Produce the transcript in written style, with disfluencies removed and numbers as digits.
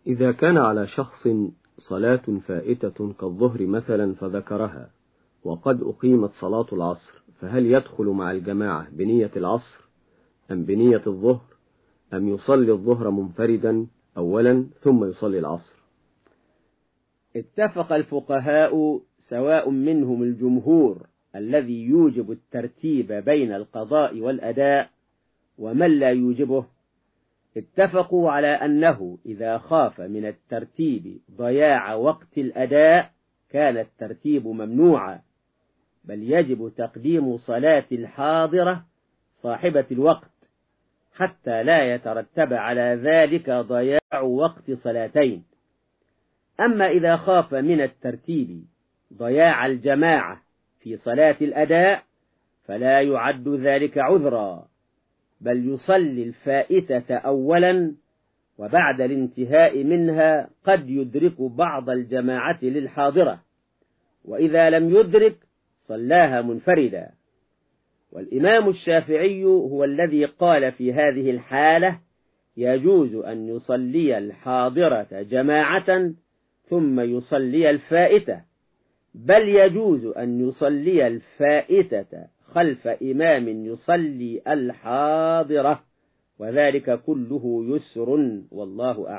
إذا كان على شخص صلاة فائتة كالظهر مثلا فذكرها وقد أقيمت صلاة العصر، فهل يدخل مع الجماعة بنية العصر أم بنية الظهر، أم يصلي الظهر منفردا أولا ثم يصلي العصر؟ اتفق الفقهاء سواء منهم الجمهور الذي يوجب الترتيب بين القضاء والأداء ومن لا يوجبه، اتفقوا على أنه إذا خاف من الترتيب ضياع وقت الأداء كان الترتيب ممنوعا، بل يجب تقديم صلاة الحاضرة صاحبة الوقت حتى لا يترتب على ذلك ضياع وقت صلاتين. أما إذا خاف من الترتيب ضياع الجماعة في صلاة الأداء فلا يعد ذلك عذرا، بل يصلي الفائتة أولا، وبعد الانتهاء منها قد يدرك بعض الجماعة للحاضرة، وإذا لم يدرك صلاها منفردا. والإمام الشافعي هو الذي قال في هذه الحالة يجوز أن يصلي الحاضرة جماعة ثم يصلي الفائتة، بل يجوز أن يصلي الفائتة خلف إمام يصلي الحاضرة، وذلك كله يسر والله أعلم.